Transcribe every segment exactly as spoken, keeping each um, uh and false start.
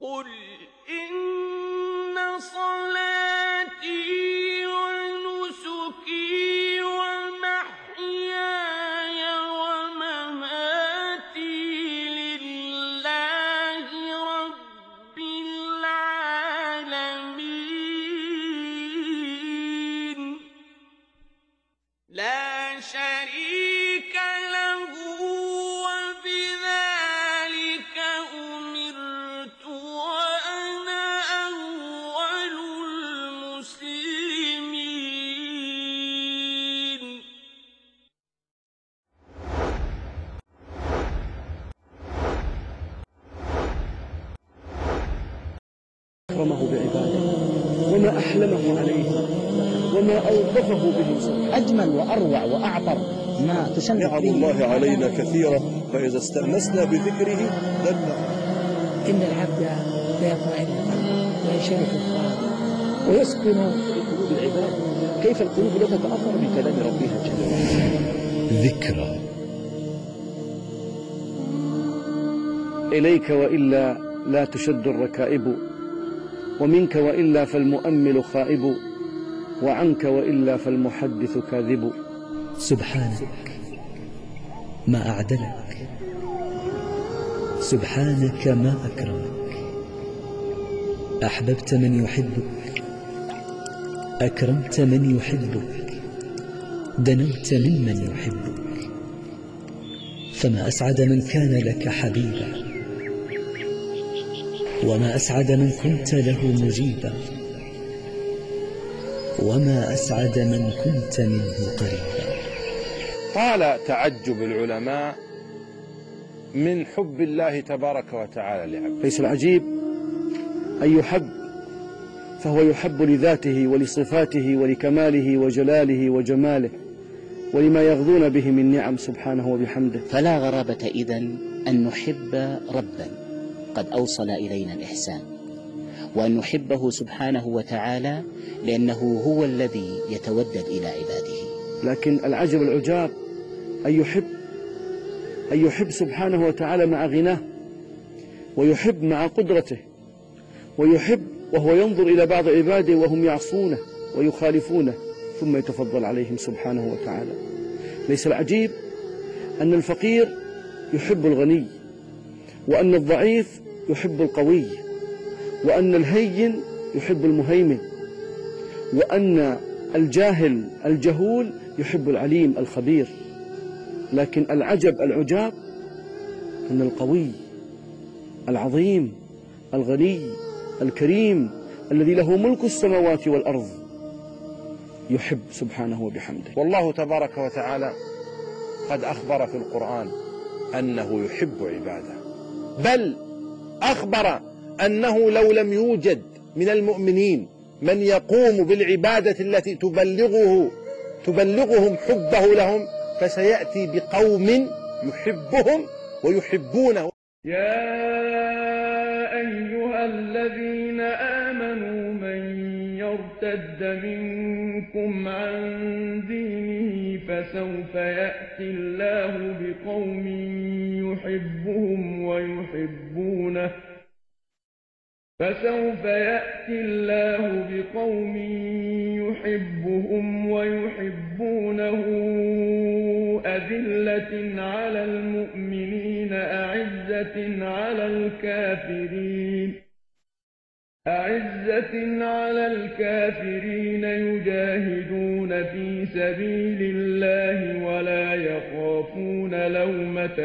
قل إن صلاتي ونسكي ومحياي ومماتي لله رب العالمين لا شريك له وبذلك أمرت وأنا أول المسلمين. أكرمه بعباده وما أحلمه عليه وما أوظفه به سبحانه. أجمل وأروع وأعطر ما تسمى نعم الله علينا كثيرة، فإذا استأنسنا بذكره ذلنا. إن العبد لا يطمئن وينشرح الخاطر ويسكن في قلوب العباد. كيف القلوب لا تتأثر بكلام ربها جل وعلا؟ ذكرى. إليك وإلا لا تشد الركائب، ومنك وإلا فالمؤمل خائب، وعنك وإلا فالمحدث كاذب. سبحانك ما أعدلك، سبحانك ما أكرمك. أحببت من يحبك، أكرمت من يحبك، دنوت ممن يحبك. فما أسعد من كان لك حبيبا، وما أسعد من كنت له مجيبا، وما أسعد من كنت منه قريبا. طال تعجب العلماء من حب الله تبارك وتعالى لعبده. ليس العجيب أن يحب، فهو يحب لذاته ولصفاته ولكماله وجلاله وجماله ولما يغضون به من نعم سبحانه وبحمده. فلا غرابة إذن أن نحب ربا قد أوصل إلينا الإحسان، وأن نحبه سبحانه وتعالى لأنه هو الذي يتودد إلى عباده. لكن العجب العجاب أن يحب أن يحب سبحانه وتعالى مع غناه، ويحب مع قدرته، ويحب وهو ينظر إلى بعض عباده وهم يعصونه ويخالفونه ثم يتفضل عليهم سبحانه وتعالى. ليس العجيب أن الفقير يحب الغني، وأن الضعيف يحب القوي، وأن الهين يحب المهيمن، وأن الجاهل الجهول يحب العليم الخبير. لكن العجب العجاب أن القوي العظيم الغني الكريم الذي له ملك السماوات والأرض يحب سبحانه وبحمده. والله تبارك وتعالى قد أخبر في القرآن أنه يحب عباده، بل أخبر أنه لو لم يوجد من المؤمنين من يقوم بالعبادة التي تبلغه تبلغهم حبه لهم فسيأتي بقوم يحبهم ويحبونه. يا أيها الذين آمنوا من يرتد منكم عن دينه فسوف يأتي الله بقوم يحبهم ويحبونه فسوف يأتي الله بقوم يحبهم ويحبونه أذلة على المؤمنين أعزة على الكافرين أعزة على الكافرين يجاهدون في سبيل الله ولا يخافون لومة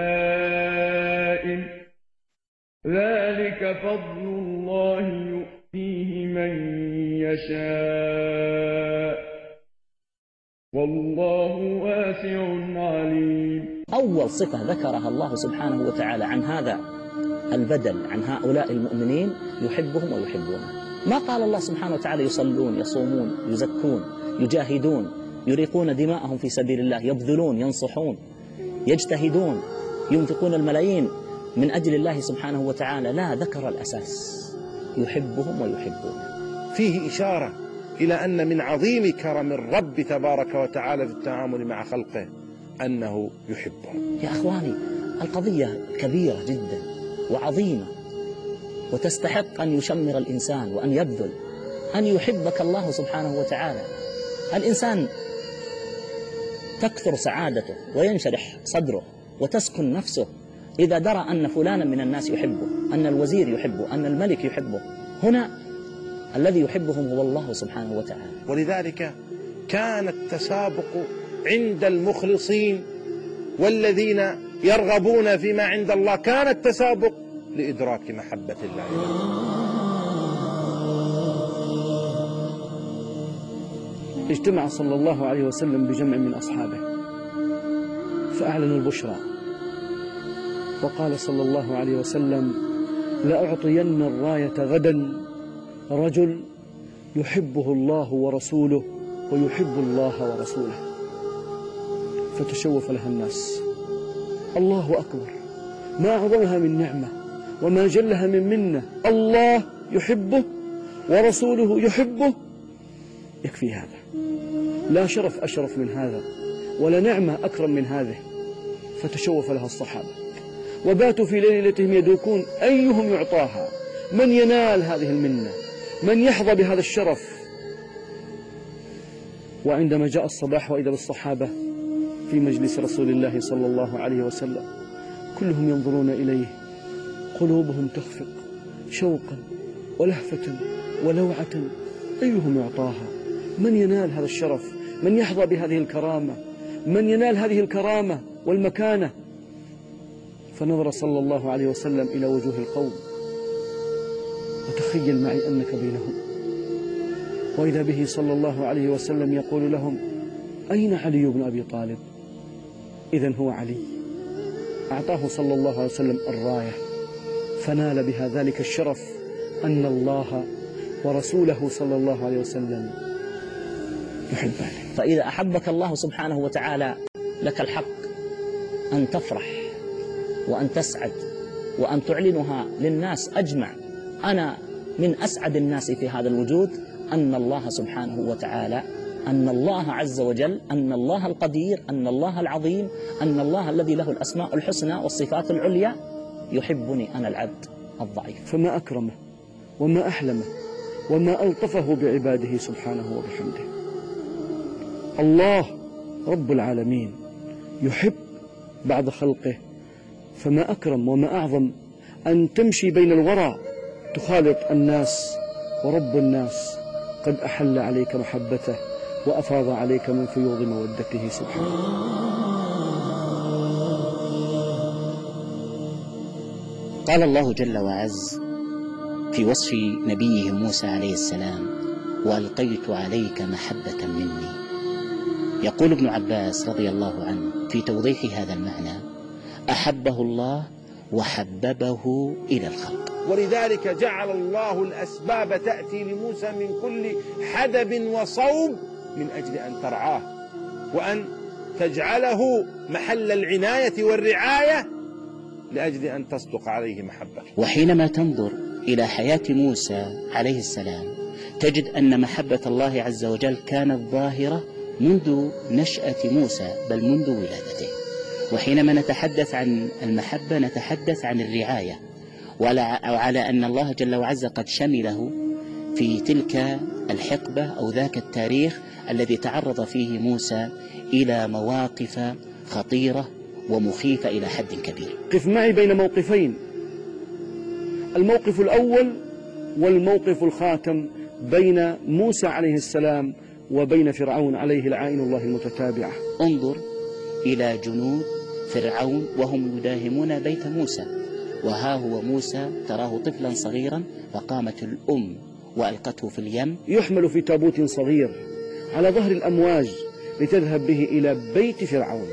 لائم ذلك فضل الله يؤتيه من يشاء والله واسع عليم. أول صفة ذكرها الله سبحانه وتعالى عن هذا البدل، عن هؤلاء المؤمنين، يحبهم ويحبونه. ما قال الله سبحانه وتعالى يصلون يصومون يزكون يجاهدون يريقون دماءهم في سبيل الله، يبذلون ينصحون يجتهدون ينفقون الملايين من أجل الله سبحانه وتعالى. لا، ذكر الأساس، يحبهم ويحبونه. فيه إشارة إلى أن من عظيم كرم الرب تبارك وتعالى في التعامل مع خلقه أنه يحبهم. يا أخواني، القضية كبيرة جدا وعظيمة، وتستحق أن يشمر الإنسان وأن يبذل، أن يحبك الله سبحانه وتعالى. الإنسان تكثر سعادته وينشرح صدره وتسكن نفسه إذا درى أن فلانا من الناس يحبه، أن الوزير يحبه، أن الملك يحبه. هنا الذي يحبهم هو الله سبحانه وتعالى. ولذلك كان التسابق عند المخلصين والذين يرغبون فيما عند الله، كان التسابق لإدراك محبة الله. اجتمع صلى الله عليه وسلم بجمع من أصحابه فأعلنوا البشرى، وقال صلى الله عليه وسلم: لأعطين الراية غدا رجل يحبه الله ورسوله ويحب الله ورسوله. فتشوف لها الناس. الله أكبر، ما أعظمها من نعمة وما جلها من منة. الله يحبه ورسوله يحبه، يكفي هذا. لا شرف أشرف من هذا ولا نعمة أكرم من هذه. فتشوف لها الصحابة وباتوا في ليلتهم يدوكون أيهم يعطاها، من ينال هذه المنة، من يحظى بهذا الشرف. وعندما جاء الصباح وإذا بالصحابة في مجلس رسول الله صلى الله عليه وسلم كلهم ينظرون إليه، قلوبهم تخفق شوقا ولهفة ولوعة. أيهم يعطاها، من ينال هذا الشرف، من يحظى بهذه الكرامة، من ينال هذه الكرامة والمكانة. فنظر صلى الله عليه وسلم إلى وجوه القوم، وتخيل معي أنك بينهم، وإذا به صلى الله عليه وسلم يقول لهم: أين علي بن أبي طالب؟ إذن هو علي. أعطاه صلى الله عليه وسلم الراية، فنال بها ذلك الشرف أن الله ورسوله صلى الله عليه وسلم يحبه. فإذا أحبك الله سبحانه وتعالى لك الحق أن تفرح وأن تسعد وأن تعلنها للناس أجمع. أنا من أسعد الناس في هذا الوجود أن الله سبحانه وتعالى، أن الله عز وجل، أن الله القدير، أن الله العظيم، أن الله الذي له الأسماء الحسنى والصفات العليا يحبني أنا العبد الضعيف. فما أكرمه وما أحلمه وما ألطفه بعباده سبحانه وبحمده. الله رب العالمين يحب بعد خلقه، فما أكرم وما أعظم أن تمشي بين الورى تخالط الناس ورب الناس قد أحل عليك محبته وأفاض عليك من فيوض مودته سبحانه. قال الله جل وعز في وصف نبيه موسى عليه السلام: وألقيت عليك محبة مني. يقول ابن عباس رضي الله عنه في توضيح هذا المعنى: أحبه الله وحببه إلى الخلق. ولذلك جعل الله الأسباب تأتي لموسى من كل حدب وصوب من أجل أن ترعاه وأن تجعله محل العناية والرعاية لأجل أن تصدق عليه محبة. وحينما تنظر إلى حياة موسى عليه السلام تجد أن محبة الله عز وجل كانت ظاهرة منذ نشأة موسى، بل منذ ولادته. وحينما نتحدث عن المحبة نتحدث عن الرعاية، وعلى أن الله جل وعز قد شمله في تلك الحقبة أو ذاك التاريخ الذي تعرض فيه موسى إلى مواقف خطيرة ومخيفة إلى حد كبير. قف معي بين موقفين: الموقف الأول والموقف الخاتم بين موسى عليه السلام وبين فرعون عليه لعائن الله المتتابعة. انظر إلى جنود فرعون وهم يداهمون بيت موسى، وها هو موسى تراه طفلا صغيرا، فقامت الأم وألقته في اليم، يحمل في تابوت صغير على ظهر الأمواج لتذهب به إلى بيت فرعون،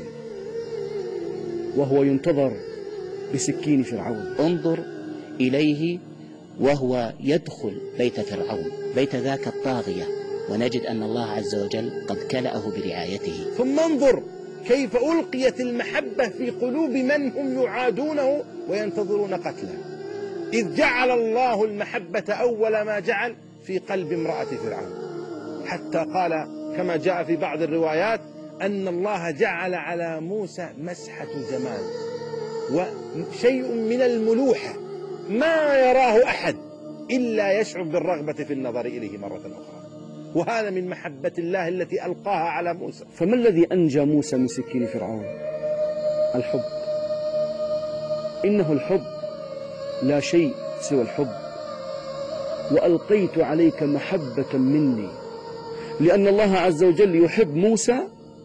وهو ينتظر بسكين فرعون. انظر إليه وهو يدخل بيت فرعون، بيت ذاك الطاغية، ونجد أن الله عز وجل قد كلأه برعايته. ثم انظر كيف ألقيت المحبة في قلوب من هم يعادونه وينتظرون قتله، إذ جعل الله المحبة أول ما جعل في قلب امرأة فرعون، حتى قال كما جاء في بعض الروايات أن الله جعل على موسى مسحة جمال وشيء من الملوحة ما يراه أحد إلا يشعر بالرغبة في النظر إليه مرة أخرى. وهذا من محبة الله التي ألقاها على موسى. فما الذي أنجى موسى من سكين فرعون؟ الحب. إنه الحب، لا شيء سوى الحب. وألقيت عليك محبة مني، لأن الله عز وجل يحب موسى،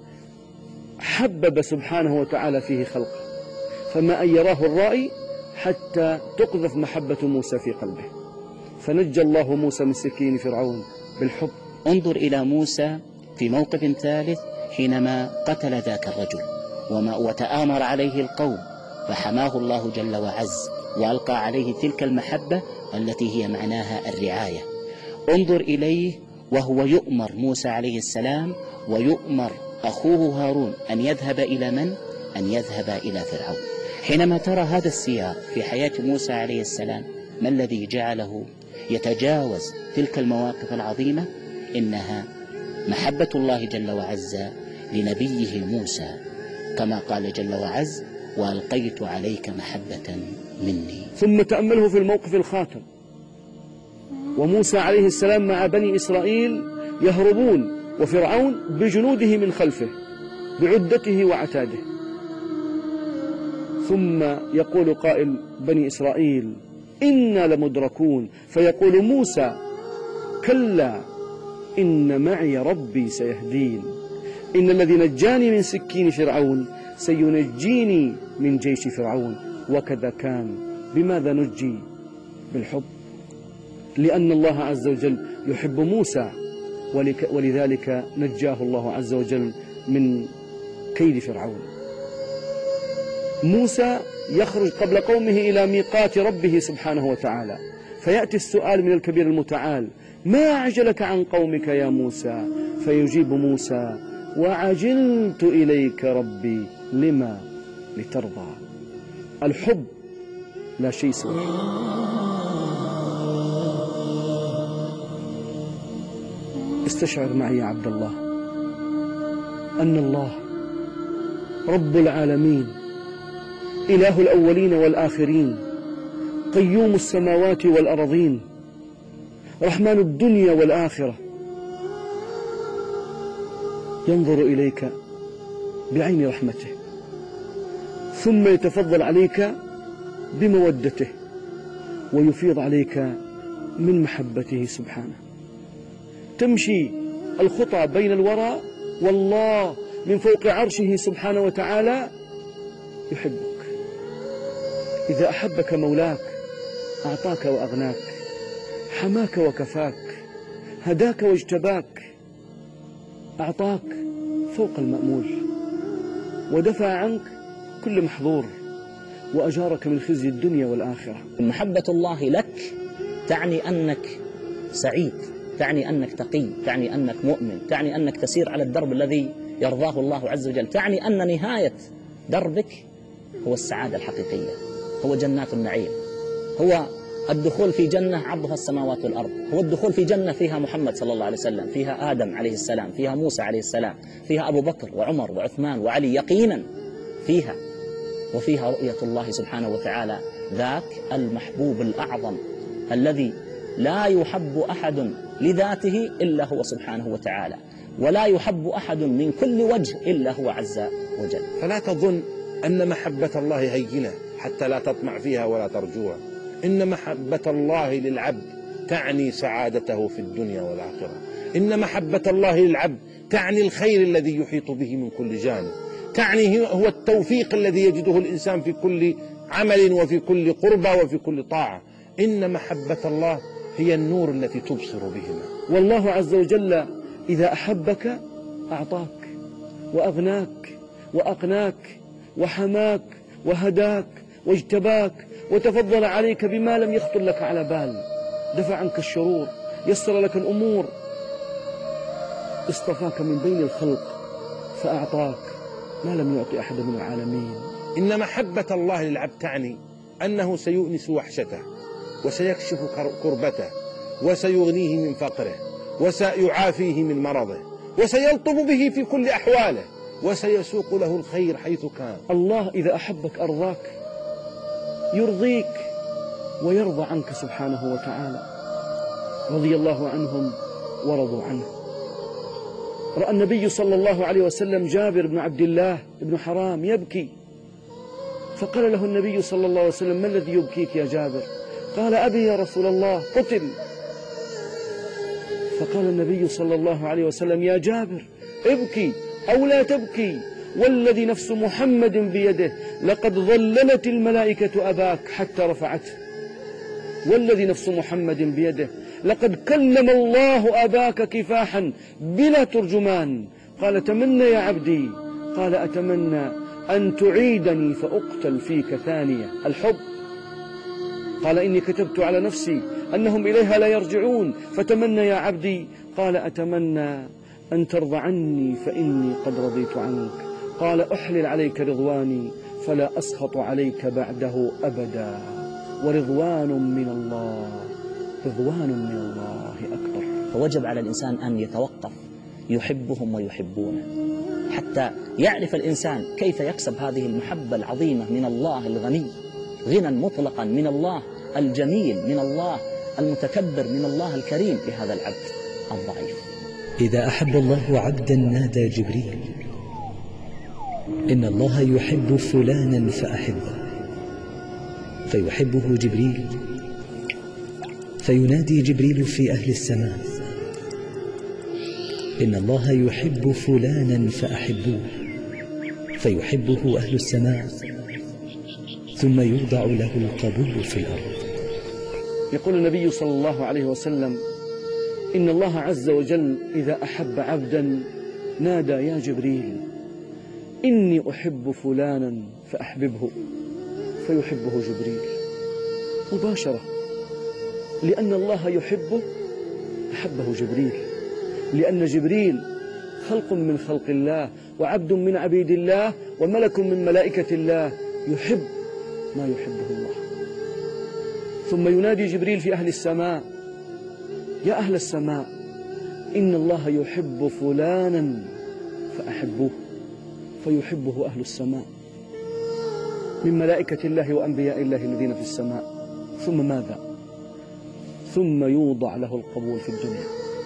حبب سبحانه وتعالى فيه خلقه، فما أن يراه الرائي حتى تقذف محبة موسى في قلبه، فنجى الله موسى من سكين فرعون بالحب. انظر إلى موسى في موقف ثالث حينما قتل ذاك الرجل وما وتآمر عليه القوم، فحماه الله جل وعز وألقى عليه تلك المحبة التي هي معناها الرعاية. انظر إليه وهو يؤمر موسى عليه السلام ويؤمر أخوه هارون أن يذهب إلى من؟ أن يذهب إلى فرعون. حينما ترى هذا السياق في حياة موسى عليه السلام، ما الذي جعله يتجاوز تلك المواقف العظيمة؟ إنها محبة الله جل وعز لنبيه موسى، كما قال جل وعز: وألقيت عليك محبة مني. ثم تأمله في الموقف الخاتم، وموسى عليه السلام مع بني إسرائيل يهربون وفرعون بجنوده من خلفه بعدته وعتاده، ثم يقول قائل بني إسرائيل: إنا لمدركون، فيقول موسى: كلا إن معي ربي سيهدين، إن الذي نجاني من سكين فرعون سينجيني من جيش فرعون. وكذا كان. بماذا نجي؟ بالحب، لأن الله عز وجل يحب موسى، ولذلك نجاه الله عز وجل من كيد فرعون. موسى يخرج قبل قومه إلى ميقات ربه سبحانه وتعالى، فيأتي السؤال من الكبير المتعال: ما أعجلك عن قومك يا موسى؟ فيجيب موسى: وعجلت إليك ربي لما لترضى. الحب لا شيء سواه. استشعر معي يا عبد الله أن الله رب العالمين، إله الأولين والآخرين، قيوم السماوات والأرضين، رحمن الدنيا والآخرة، ينظر إليك بعين رحمته، ثم يتفضل عليك بمودته ويفيض عليك من محبته سبحانه. تمشي الخطى بين الورى والله من فوق عرشه سبحانه وتعالى يحبك. إذا أحبك مولاك أعطاك وأغناك، حماك وكفاك، هداك واجتباك، أعطاك فوق المأمول، ودفع عنك كل محظور، وأجارك من خزي الدنيا والآخرة. محبة الله لك تعني أنك سعيد، تعني أنك تقي، تعني أنك مؤمن، تعني أنك تسير على الدرب الذي يرضاه الله عز وجل، تعني أن نهاية دربك هو السعادة الحقيقية، هو جنات النعيم، هو الدخول في جنة عرضها السماوات والأرض، هو الدخول في جنة فيها محمد صلى الله عليه وسلم، فيها آدم عليه السلام، فيها موسى عليه السلام، فيها أبو بكر وعمر وعثمان وعلي يقينا فيها، وفيها رؤية الله سبحانه وتعالى ذاك المحبوب الأعظم الذي لا يحب أحد لذاته إلا هو سبحانه وتعالى، ولا يحب أحد من كل وجه إلا هو عز وجل. فلا تظن أن محبة الله هينة حتى لا تطمع فيها ولا ترجوها. إن محبة الله للعبد تعني سعادته في الدنيا والآخرة. إن محبة الله للعبد تعني الخير الذي يحيط به من كل جانب، تعني هو التوفيق الذي يجده الإنسان في كل عمل وفي كل قربة وفي كل طاعة. إن محبة الله هي النور التي تبصر بهما. والله عز وجل إذا أحبك أعطاك وأغناك وأقناك وحماك وهداك واجتباك وتفضل عليك بما لم يخطر لك على بال، دفع عنك الشرور، يسر لك الأمور، اصطفاك من بين الخلق فأعطاك ما لم يعطي أحد من العالمين. إن محبة الله للعبد تعني أنه سيؤنس وحشته، وسيكشف كربته، وسيغنيه من فقره، وسيعافيه من مرضه، وسيلطف به في كل أحواله، وسيسوق له الخير حيث كان. الله إذا أحبك أرضاك، يرضيك ويرضى عنك سبحانه وتعالى. رضي الله عنهم ورضوا عنه. رأى النبي صلى الله عليه وسلم جابر بن عبد الله بن حرام يبكي، فقال له النبي صلى الله عليه وسلم: ما الذي يبكيك يا جابر؟ قال: أبي يا رسول الله قتل. فقال النبي صلى الله عليه وسلم: يا جابر ابكي أو لا تبكي، والذي نفس محمد بيده لقد ظللت الملائكة أباك حتى رفعته، والذي نفس محمد بيده لقد كلم الله أباك كفاحا بلا ترجمان. قال: تمنى يا عبدي. قال: أتمنى أن تعيدني فأقتل فيك ثانية. الحب. قال: إني كتبت على نفسي أنهم إليها لا يرجعون، فتمنى يا عبدي. قال: أتمنى أن ترضى عني فإني قد رضيت عنك. قال: أحلل عليك رضواني فلا أسخط عليك بعده أبدا، ورضوان من الله، رضوان من الله أكبر. فوجب على الإنسان أن يتوقف يحبهم ويحبونه، حتى يعرف الإنسان كيف يكسب هذه المحبة العظيمة من الله الغني غنى مطلقا، من الله الجميل، من الله المتكبر، من الله الكريم لهذا العبد الضعيف. إذا أحب الله عبدا نادى جبريل: إن الله يحب فلانا فأحبه، فيحبه جبريل، فينادي جبريل في أهل السماء: إن الله يحب فلانا فأحبوه، فيحبه أهل السماء، ثم يوضع له القبول في الأرض. يقول النبي صلى الله عليه وسلم: إن الله عز وجل إذا أحب عبدا نادى: يا جبريل إني أحب فلانا فأحببه، فيحبه جبريل مباشرة، لأن الله يحبه أحبه جبريل، لأن جبريل خلق من خلق الله وعبد من عبيد الله وملك من ملائكة الله، يحب ما يحبه الله. ثم ينادي جبريل في أهل السماء: يا أهل السماء إن الله يحب فلانا فأحبوه، فيحبه أهل السماء من ملائكة الله وأنبياء الله الذين في السماء. ثم ماذا؟ ثم يوضع له القبول في الدنيا.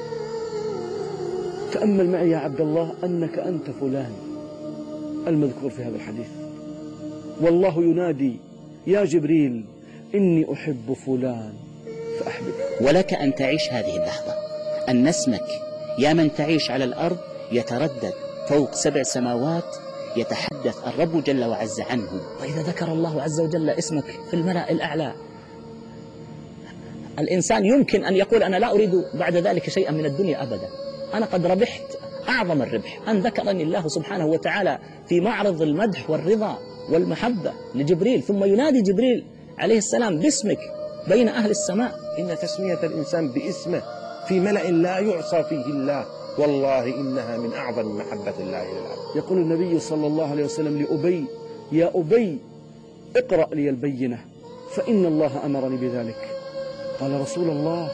تأمل معي يا عبد الله أنك أنت فلان المذكور في هذا الحديث، والله ينادي: يا جبريل إني أحب فلان فأحببه. ولك أن تعيش هذه اللحظة، أن اسمك يا من تعيش على الأرض يتردد فوق سبع سماوات، يتحدث الرب جل وعز عنه. وإذا ذكر الله عز وجل اسمك في الملأ الأعلى، الإنسان يمكن أن يقول: أنا لا أريد بعد ذلك شيئا من الدنيا أبدا، أنا قد ربحت أعظم الربح أن ذكرني الله سبحانه وتعالى في معرض المدح والرضا والمحبة لجبريل، ثم ينادي جبريل عليه السلام باسمك بين أهل السماء. إن تسمية الإنسان باسمه في ملأ لا يعصى فيه الله والله إنها من أعظم محبة الله للعبد. يقول النبي صلى الله عليه وسلم لأبي: يا أبي اقرأ لي البينة فإن الله أمرني بذلك. قال: رسول الله،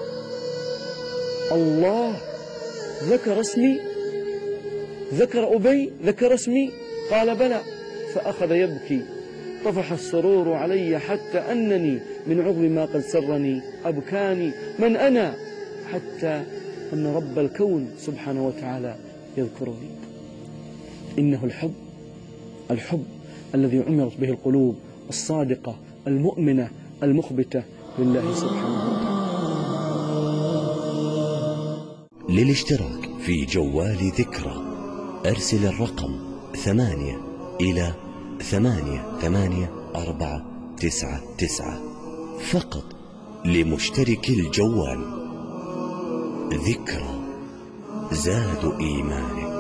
الله ذكر اسمي؟ ذكر أبي؟ ذكر اسمي؟ قال: بلى. فأخذ يبكي، طفح السرور علي حتى أنني من عظم ما قد سرني أبكاني من أنا، حتى أن رب الكون سبحانه وتعالى يذكرني. إنه الحب، الحب الذي عمرت به القلوب الصادقة المؤمنة المخبتة لله سبحانه وتعالى. للاشتراك في جوال ذكرى أرسل الرقم ثمانية إلى ثمانية ثمانية أربعة تسعة تسعة فقط لمشترك الجوال. ذكرى زاد إيمانك.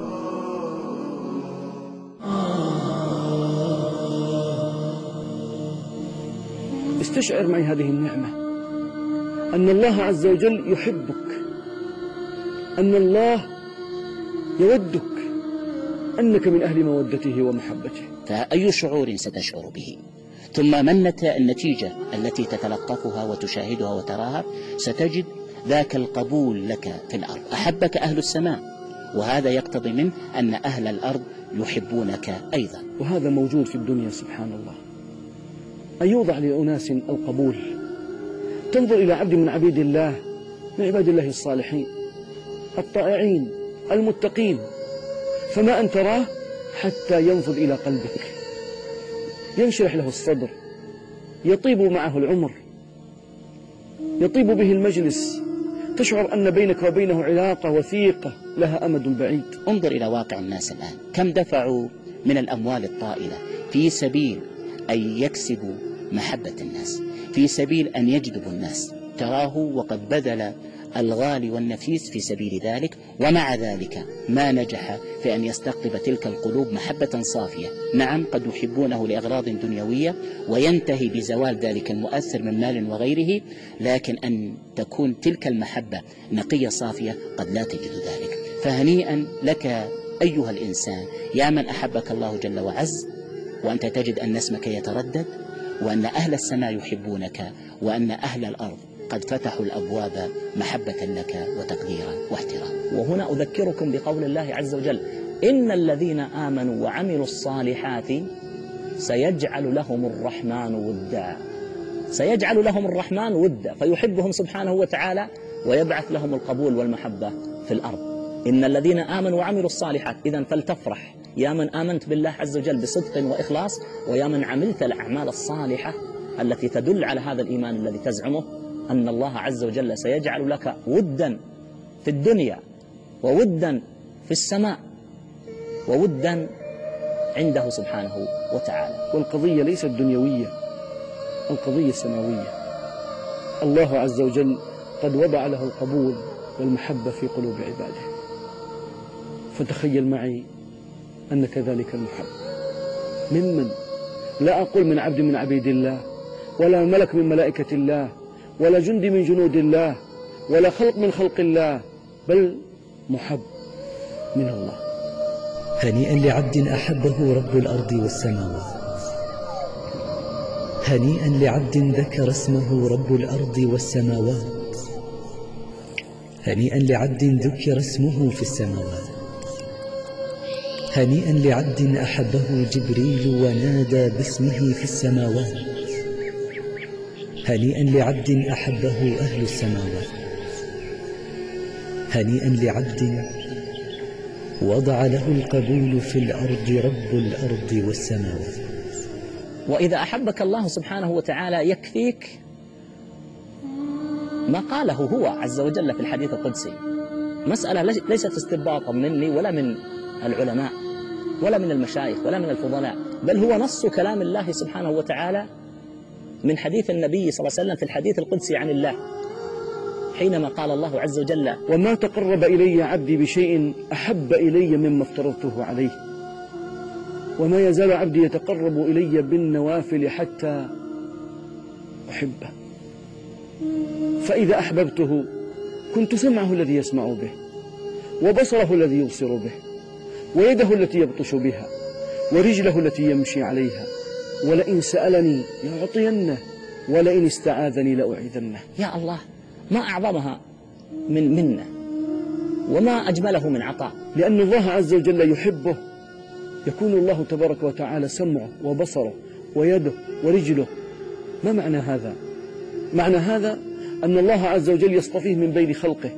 استشعر معي هذه النعمة، أن الله عز وجل يحبك، أن الله يودك، أنك من أهل مودته ومحبته. فأي شعور ستشعر به؟ ثم ما النتيجة التي تتلقفها وتشاهدها وتراها؟ ستجد ذاك القبول لك في الأرض. أحبك أهل السماء، وهذا يقتضي منه أن أهل الأرض يحبونك أيضا. وهذا موجود في الدنيا سبحان الله. أن يوضع لأناس القبول. تنظر إلى عبد من عبيد الله، من عباد الله الصالحين الطائعين المتقين، فما أن تراه حتى ينفذ إلى قلبك، ينشرح له الصدر، يطيب معه العمر، يطيب به المجلس، تشعر أن بينك وبينه علاقة وثيقة لها أمد بعيد. انظر إلى واقع الناس الآن، كم دفعوا من الأموال الطائلة في سبيل أن يكسبوا محبة الناس، في سبيل أن يجذبوا الناس. تراه وقد بذل الغالي والنفيس في سبيل ذلك، ومع ذلك ما نجح في أن يستقطب تلك القلوب محبة صافية. نعم قد يحبونه لأغراض دنيوية وينتهي بزوال ذلك المؤثر من مال وغيره، لكن أن تكون تلك المحبة نقية صافية قد لا تجد ذلك. فهنيئا لك أيها الإنسان يا من أحبك الله جل وعز، وأنت تجد أن اسمك يتردد، وأن أهل السماء يحبونك، وأن أهل الأرض قد فتحوا الأبواب محبة لك وتقديرا واحتراما. وهنا أذكركم بقول الله عز وجل: إن الذين آمنوا وعملوا الصالحات سيجعل لهم الرحمن ودا. سيجعل لهم الرحمن ودا، فيحبهم سبحانه وتعالى ويبعث لهم القبول والمحبة في الأرض. إن الذين آمنوا وعملوا الصالحات، إذن فلتفرح يا من آمنت بالله عز وجل بصدق وإخلاص، ويا من عملت الأعمال الصالحة التي تدل على هذا الإيمان الذي تزعمه، أن الله عز وجل سيجعل لك ودا في الدنيا، وودا في السماء، وودا عنده سبحانه وتعالى. والقضية ليست دنيوية، القضية سماوية. الله عز وجل قد وضع له القبول والمحبة في قلوب عباده، فتخيل معي أن كذلك المحب ممن لا أقول من عبد من عبيد الله، ولا ملك من ملائكة الله، ولا جند من جنود الله، ولا خلق من خلق الله، بل محب من الله. هنيئا لعبد أحبه رب الأرض والسماوات، هنيئا لعبد ذكر اسمه رب الأرض والسماوات، هنيئا لعبد ذكر اسمه في السماوات، هنيئا لعبد أحبه جبريل ونادى باسمه في السماوات، هنيئا لعبد أحبه أهل السماوات، هنيئا لعبد وضع له القبول في الأرض رب الأرض والسماوات. وإذا أحبك الله سبحانه وتعالى يكفيك ما قاله هو عز وجل في الحديث القدسي. مسألة ليست استنباطا مني ولا من العلماء ولا من المشايخ ولا من الفضلاء، بل هو نص كلام الله سبحانه وتعالى من حديث النبي صلى الله عليه وسلم في الحديث القدسي عن الله، حينما قال الله عز وجل: وما تقرب إلي عبدي بشيء أحب إلي مما افترضته عليه، وما يزال عبدي يتقرب إلي بالنوافل حتى أحبه، فإذا أحببته كنت سمعه الذي يسمع به، وبصره الذي يبصر به، ويده التي يبطش بها، ورجله التي يمشي عليها، ولئن سألني لأعطينه، ولئن استعاذني لأعيذنه. يا الله، ما أعظمها من منه، وما أجمله من عطاء. لأن الله عز وجل يحبه يكون الله تبارك وتعالى سمعه وبصره ويده ورجله. ما معنى هذا؟ معنى هذا أن الله عز وجل يصطفيه من بين خلقه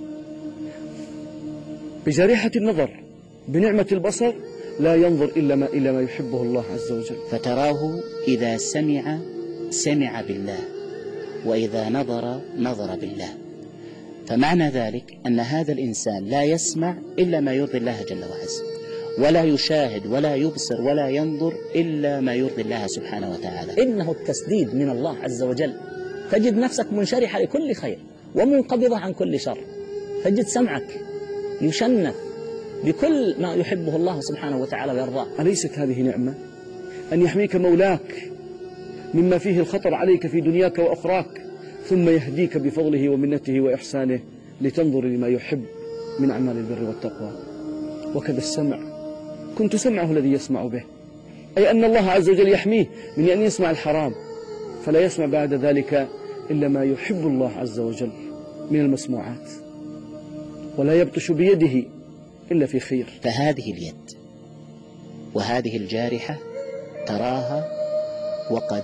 بجريحة النظر، بنعمة البصر، لا ينظر إلا ما إلى ما يحبه الله عز وجل. فتراه إذا سمع سمع بالله، وإذا نظر نظر بالله. فمعنى ذلك أن هذا الإنسان لا يسمع إلا ما يرضي الله جل وعز، ولا يشاهد ولا يبصر ولا ينظر إلا ما يرضي الله سبحانه وتعالى. إنه التسديد من الله عز وجل، تجد نفسك منشرحة لكل خير ومنقبضة عن كل شر، تجد سمعك يشنف بكل ما يحبه الله سبحانه وتعالى ويرضاه. أليست هذه نعمة؟ أن يحميك مولاك مما فيه الخطر عليك في دنياك وأخراك، ثم يهديك بفضله ومنته وإحسانه لتنظر لما يحب من أعمال البر والتقوى. وكذا السمع، كنت سمعه الذي يسمع به، أي أن الله عز وجل يحميه من أن يسمع الحرام، فلا يسمع بعد ذلك إلا ما يحب الله عز وجل من المسموعات، ولا يبطش بيده إلا في خير. فهذه اليد وهذه الجارحة تراها وقد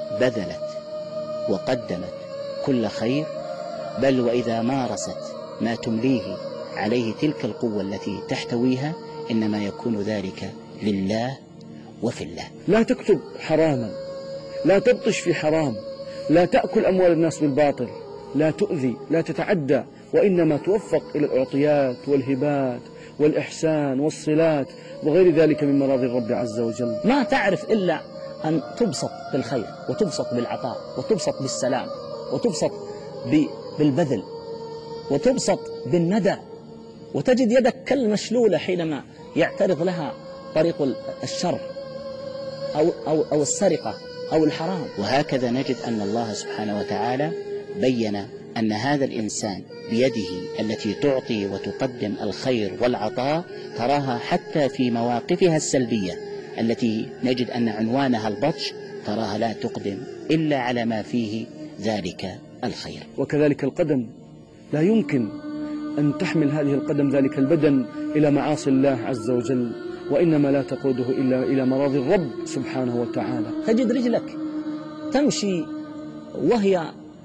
بذلت وقدمت كل خير، بل وإذا مارست ما تمليه عليه تلك القوة التي تحتويها إنما يكون ذلك لله وفي الله. لا تكتب حراما، لا تبطش في حرام، لا تأكل أموال الناس بالباطل، لا تؤذي، لا تتعدى، وإنما توفق إلى الأعطيات والهبات والإحسان والصلات وغير ذلك من مراضي الرب عز وجل. ما تعرف إلا أن تبسط بالخير وتبسط بالعطاء وتبسط بالسلام وتبسط بالبذل وتبسط بالندى، وتجد يدك كالمشلولة حينما يعترض لها طريق الشر أو, أو, أو السرقة أو الحرام. وهكذا نجد أن الله سبحانه وتعالى بين أن هذا الإنسان بيده التي تعطي وتقدم الخير والعطاء تراها حتى في مواقفها السلبية التي نجد أن عنوانها البطش، تراها لا تقدم إلا على ما فيه ذلك الخير. وكذلك القدم، لا يمكن أن تحمل هذه القدم ذلك البدن إلى معاصي الله عز وجل، وإنما لا تقوده إلا إلى مراضي الرب سبحانه وتعالى. تجد رجلك تمشي وهي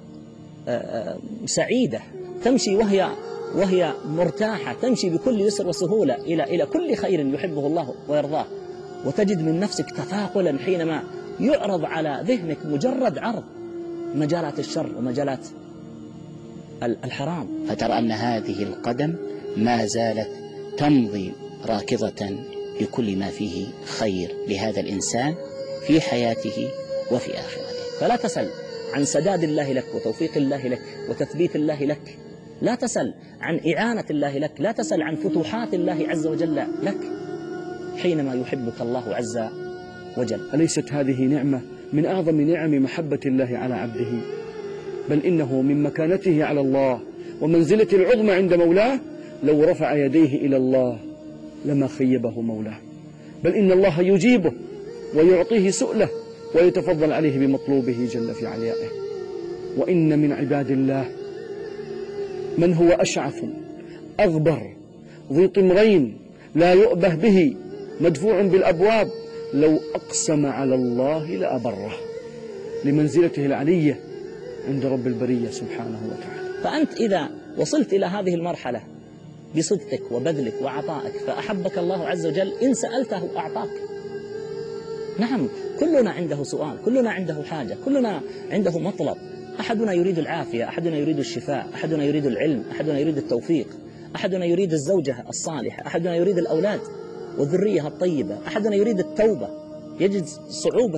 سعيدة، تمشي وهي وهي مرتاحة، تمشي بكل يسر وسهولة إلى إلى كل خير يحبه الله ويرضاه، وتجد من نفسك تثاقلا حينما يعرض على ذهنك مجرد عرض مجالات الشر ومجالات الحرام، فترى أن هذه القدم ما زالت تمضي راكضة بكل ما فيه خير لهذا الإنسان في حياته وفي آخرته. فلا تسل عن سداد الله لك وتوفيق الله لك وتثبيت الله لك، لا تسل عن إعانة الله لك، لا تسل عن فتوحات الله عز وجل لك حينما يحبك الله عز وجل. أليست هذه نعمة من أعظم نعم محبة الله على عبده؟ بل إنه من مكانته على الله ومنزلة العظمى عند مولاه لو رفع يديه إلى الله لما خيبه مولاه، بل إن الله يجيبه ويعطيه سؤله ويتفضل عليه بمطلوبه جل في عليائه. وإن من عباد الله من هو أشعث أغبر ذي طمرين لا يؤبه به مدفوع بالأبواب لو أقسم على الله لأبره، لمنزلته العلية عند رب البرية سبحانه وتعالى. فأنت إذا وصلت إلى هذه المرحلة بصدقك وبذلك وعطائك فأحبك الله عز وجل، إن سألته أعطاك. نعم، كلنا عنده سؤال، كلنا عنده حاجة، كلنا عنده مطلب. أحدنا يريد العافية، أحدنا يريد الشفاء، أحدنا يريد العلم، أحدنا يريد التوفيق، أحدنا يريد الزوجة الصالحة، أحدنا يريد الأولاد والذرية الطيبة، أحدنا يريد التوبة، يجد صعوبة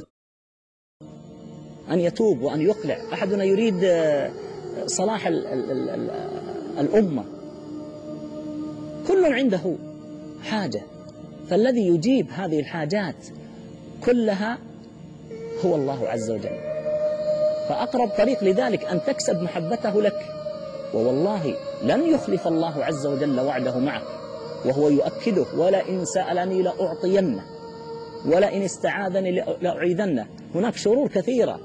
أن يتوب وأن يقلع، أحدنا يريد صلاح ال ال ال ال الأمة. كل عنده حاجة، فالذي يجيب هذه الحاجات كلها هو الله عز وجل. فأقرب طريق لذلك أن تكسب محبته لك، ووالله لن يخلف الله عز وجل وعده معك، وهو يؤكده: ولئن سألني لأعطينه ولئن استعاذني لأعيذنه. هناك شرور كثيرة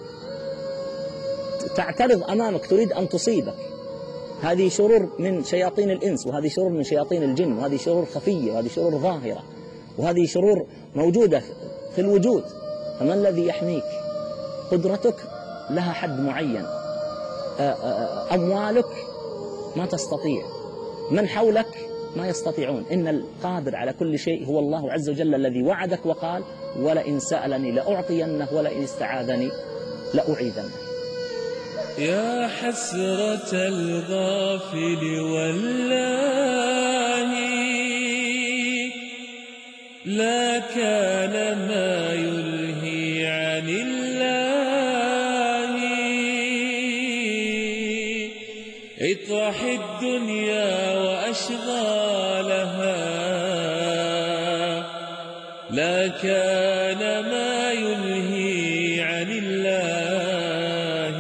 تعترض أمامك تريد أن تصيبك، هذه شرور من شياطين الإنس، وهذه شرور من شياطين الجن، وهذه شرور خفية، وهذه شرور ظاهرة، وهذه شرور موجودة في الوجود. فما الذي يحميك؟ قدرتك لها حد معين، أموالك ما تستطيع، من حولك ما يستطيعون. إن القادر على كل شيء هو الله عز وجل الذي وعدك وقال: ولئن سألني لأعطينه ولئن استعاذني لأعيذنه. يا حسرة الغافل واللاهي، لا كان ما يلهي عن الله. اطرح الدنيا وأشغالها، لا كان ما يلهي عن الله.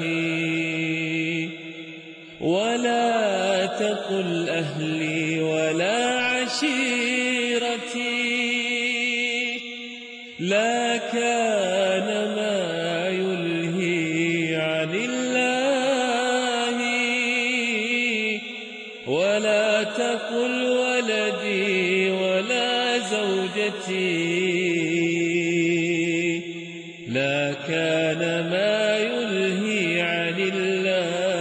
ولا تقل أهلي ولا عشيرتي، لا كان ما يلهي عن الله. ولا تقل ولدي ولا زوجتي، لا كان ما الله.